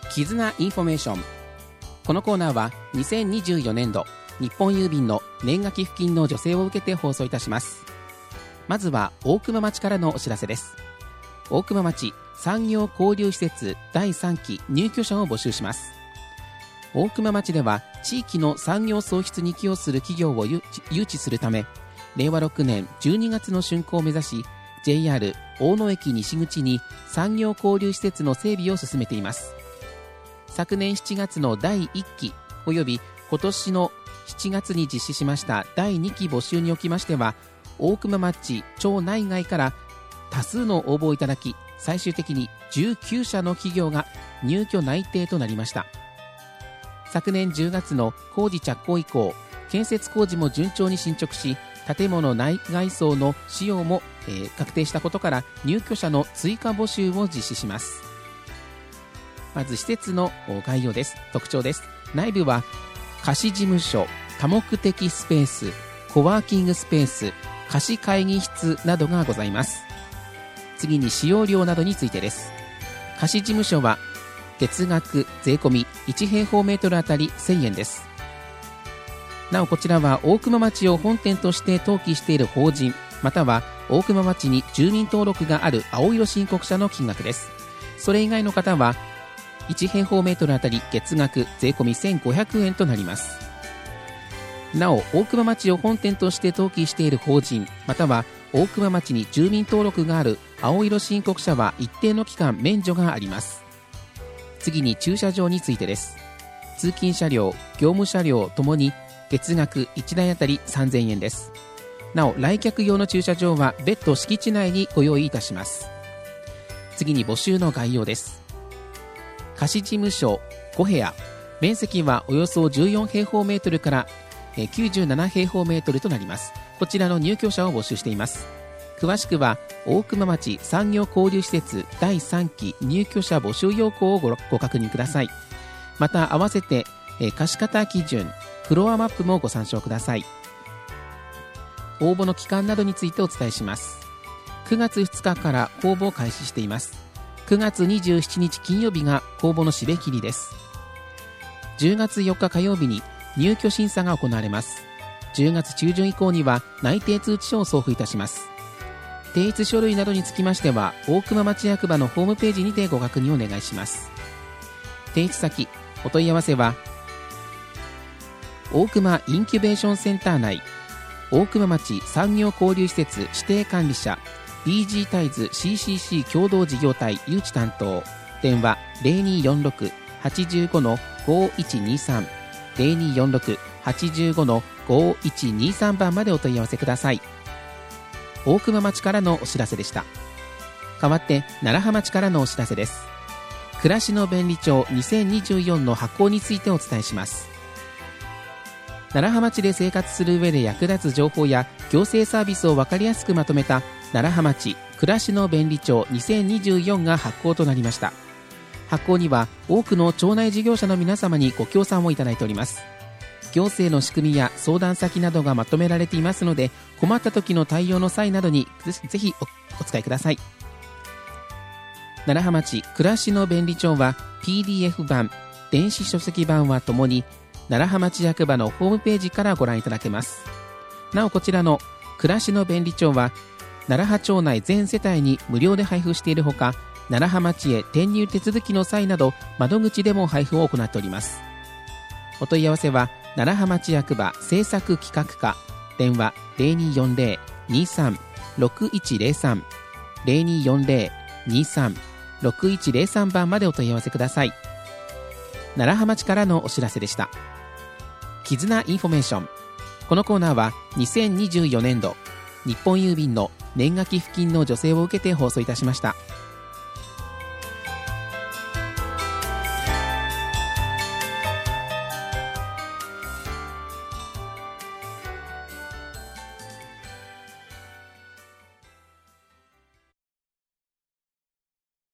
絆インフォメーション。このコーナーは2024年度日本郵便の年賀寄付金の助成を受けて放送いたします。まずは大熊町からのお知らせです。大熊町産業交流施設第3期入居者を募集します。大熊町では地域の産業創出に寄与する企業を誘致するため、令和6年12月の竣工を目指し、 JR 大野駅西口に産業交流施設の整備を進めています。昨年7月の第1期および今年の7月に実施しました第2期募集におきましては、大熊町町内外から多数の応募をいただき、最終的に19社の企業が入居内定となりました。昨年10月の工事着工以降、建設工事も順調に進捗し、建物内外装の使用も、確定したことから入居者の追加募集を実施します。まず施設の概要です。特徴です。内部は貸事務所、多目的スペース、コワーキングスペース、貸会議室などがございます。次に使用料などについてです。貸事務所は月額税込み1平方メートルあたり1000円です。なおこちらは大熊町を本店として登記している法人、または大熊町に住民登録がある青色申告者の金額です。それ以外の方は1平方メートルあたり月額税込み1500円となります。なお大熊町を本店として登記している法人、または大熊町に住民登録がある青色申告者は一定の期間免除があります。次に駐車場についてです。通勤車両、業務車両ともに月額1台あたり3000円です。なお来客用の駐車場は別途敷地内にご用意いたします。次に募集の概要です。貸事務所5部屋、面積はおよそ14平方メートルから97平方メートルとなります。こちらの入居者を募集しています。詳しくは大熊町産業交流施設第3期入居者募集要項をご確認ください。また合わせて貸方基準、フロアマップもご参照ください。応募の期間などについてお伝えします。9月2日から公募を開始しています。9月27日金曜日が公募の締め切りです。10月4日火曜日に入居審査が行われます。10月中旬以降には内定通知書を送付いたします。提出書類などにつきましては大熊町役場のホームページにてご確認をお願いします。提出先、お問い合わせは大熊インキュベーションセンター内大熊町産業交流施設指定管理者 DG タイズ CCC 共同事業体誘致担当、電話 0246-85-5123 0246-85-5123 番までお問い合わせください。大熊町からのお知らせでした。代わって楢葉町からのお知らせです。暮らしの便利帳2024の発行についてお伝えします。楢葉町で生活する上で役立つ情報や行政サービスを分かりやすくまとめた楢葉町暮らしの便利帳2024が発行となりました。発行には多くの町内事業者の皆様にご協賛をいただいております。行政の仕組みや相談先などがまとめられていますので、困った時の対応の際などにぜひ お使いください。楢葉町暮らしの便利帳は PDF 版、電子書籍版はともに楢葉町役場のホームページからご覧いただけます。なおこちらの暮らしの便利帳は楢葉町内全世帯に無料で配布しているほか、楢葉町へ転入手続きの際など窓口でも配布を行っております。お問い合わせは楢葉町役場政策企画課、電話 0240-23-6103 0240-23-6103 番までお問い合わせください。楢葉町からのお知らせでした。絆インフォメーション。このコーナーは2024年度日本郵便の年賀寄付金の助成を受けて放送いたしました。